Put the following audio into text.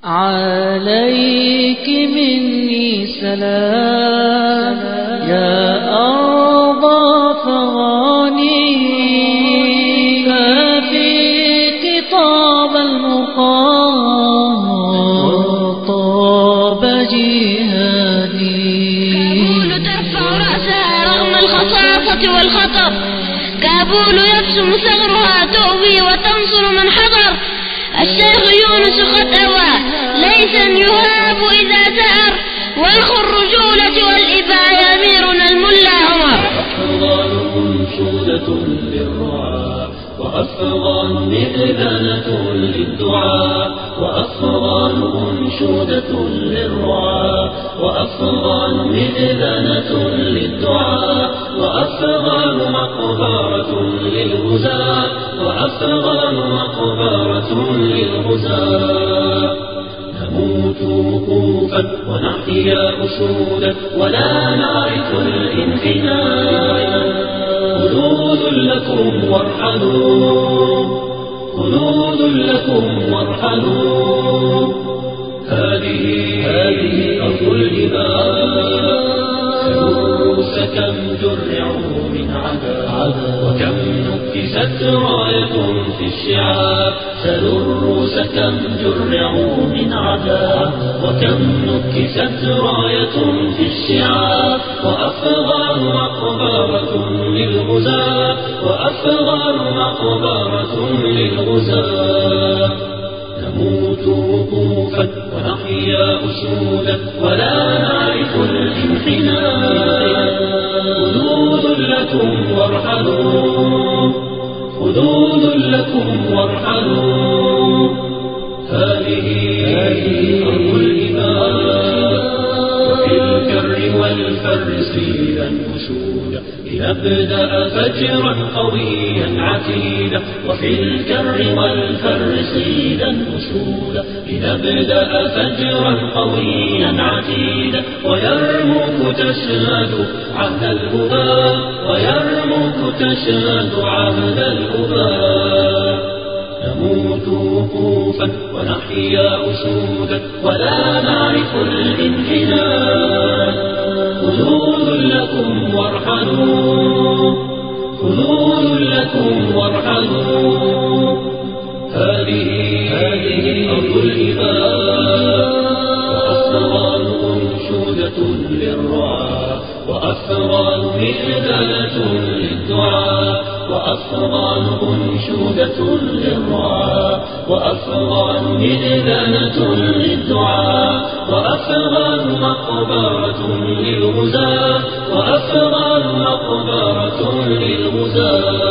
عليك مني سلام يا أرض فغاني، ففيك طاب المقام وطاب جهادي. كابول ترفع رأسها رغم الخصاصة والخطر، كابول يبسم ثغرها تؤوي وتنصر من حضر. الشيخ يونس قد أوى ليسا يهاب إذا سأر، والخ الرجولة والإباء أميرنا الملا عمر. أفضل أنشودة للرعاة وأفضل مئذنة للدعاء، وأفضل أنشودة للرعاة وأفضل مئذنة للدعاء، وأفضل مقبرة للغزاة وأفضل مقبرة للغزاة. نموت وقوفا ونحيا أسودا ولا نعرف الانحناء. خلود لكم وارحلوا، خلود لكم وارحلوا، هذه أرض الإباء. سنوس كم جرعوا من عذاب وكم نكست راية في الشعاب. سنوس كم جرعوا من عذاب وكم نكست راية في الشعاب. وأفضل مقبرة للغزاة وأفضل مقبرة للغزاة. نموت وقوفا ونحيا أسودا ولا نعرف الانحناء. خلود لكم وارحلوا، خلود لكم وارحلوا، هذه أرض الإباء. وفي الكر والفر سيلا أسودا لنبدأ فجرا قويا عتيدا. وفي الكر والفر سيلا أسودا لنبدأ فجرا قويا عتيدا. ويرموك تشهد عهد الأباء، ويرموك تشهد عهد الأباء. نموت وقوفا ونحيا أسودا ولا نعرف الانحناء. خلود لكم وارحلوا، خلود لكم وارحلوا، هذه أرض الإباء. وأفضل أنشودة للرعاة وأفضل مئذنة للدعاء، وأفضل أنشودة للرعاة وأفضل مئذنة للدعاء، وأفضل مقبرة للغزاة وأفضل مقبرة للغزاة.